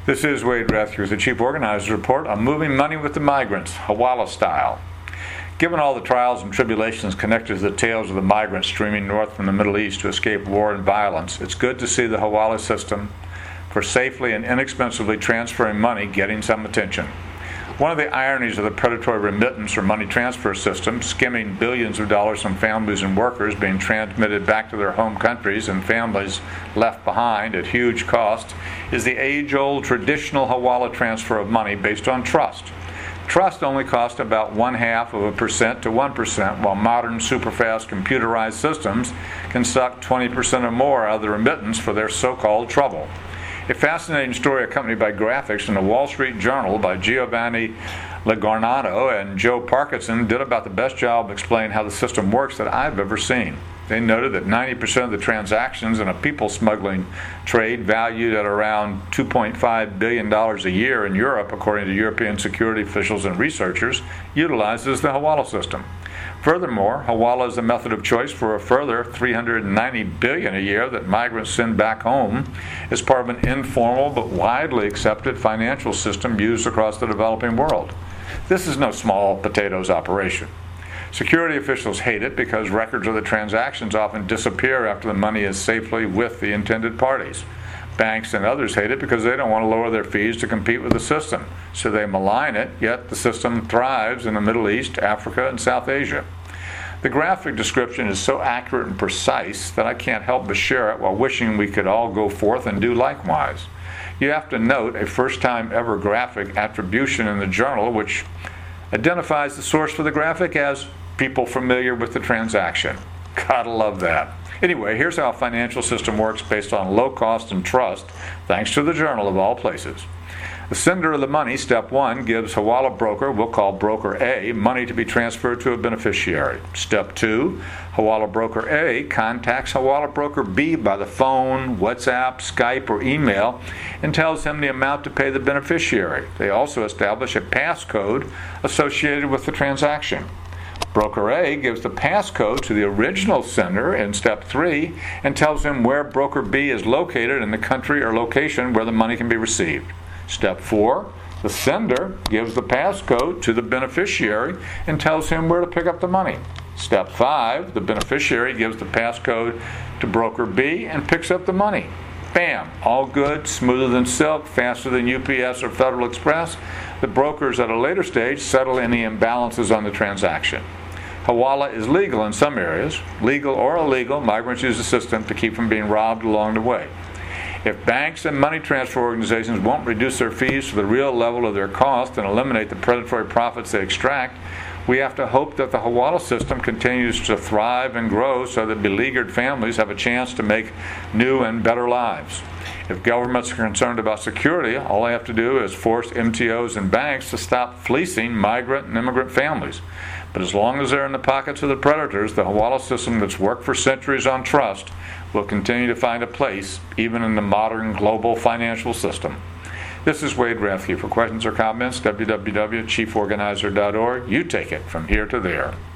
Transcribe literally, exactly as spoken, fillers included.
This is Wade Rathke with the Chief Organizer's Report on moving money with the migrants, Hawala style. Given all the trials and tribulations connected to the tales of the migrants streaming north from the Middle East to escape war and violence, it's good to see the Hawala system for safely and inexpensively transferring money getting some attention. One of the ironies of the predatory remittance or money transfer system, skimming billions of dollars from families and workers being transmitted back to their home countries and families left behind at huge cost, is the age-old traditional Hawala transfer of money based on trust. Trust only costs about one half of a percent to one percent, while modern super-fast computerized systems can suck twenty percent or more out of the remittance for their so-called trouble. A fascinating story accompanied by graphics in the Wall Street Journal by Giovanni Legarnato and Joe Parkinson did about the best job of explaining how the system works that I've ever seen. They noted that ninety percent of the transactions in a people smuggling trade, valued at around two point five billion dollars a year in Europe, according to European security officials and researchers, utilizes the Hawala system. Furthermore, Hawala is the method of choice for a further three hundred ninety billion dollars a year that migrants send back home as part of an informal but widely accepted financial system used across the developing world. This is no small potatoes operation. Security officials hate it because records of the transactions often disappear after the money is safely with the intended parties. Banks and others hate it because they don't want to lower their fees to compete with the system, so they malign it, yet the system thrives in the Middle East, Africa, and South Asia. The graphic description is so accurate and precise that I can't help but share it while wishing we could all go forth and do likewise. You have to note a first-time ever graphic attribution in the journal, which identifies the source for the graphic as people familiar with the transaction. Gotta love that. Anyway, here's how a financial system works based on low cost and trust, thanks to the journal of all places. The sender of the money, step one, gives Hawala broker, we'll call broker A, money to be transferred to a beneficiary. Step two, Hawala broker A contacts Hawala broker B by the phone, WhatsApp, Skype, or email and tells him the amount to pay the beneficiary. They also establish a passcode associated with the transaction. Broker A gives the passcode to the original sender in step three and tells him where broker B is located in the country or location where the money can be received. Step four, the sender gives the passcode to the beneficiary and tells him where to pick up the money. Step five, the beneficiary gives the passcode to broker B and picks up the money. Bam! All good, smoother than silk, faster than U P S or Federal Express. The brokers at a later stage settle any imbalances on the transaction. Hawala is legal in some areas. Legal or illegal, migrants use the system to keep from being robbed along the way. If banks and money transfer organizations won't reduce their fees to the real level of their cost and eliminate the predatory profits they extract, we have to hope that the Hawala system continues to thrive and grow so that beleaguered families have a chance to make new and better lives. If governments are concerned about security, all they have to do is force M T Os and banks to stop fleecing migrant and immigrant families. But as long as they're in the pockets of the predators, the Hawala system that's worked for centuries on trust will continue to find a place even in the modern global financial system. This is Wade Rathke. For questions or comments, w w w dot chief organizer dot org. You take it from here to there.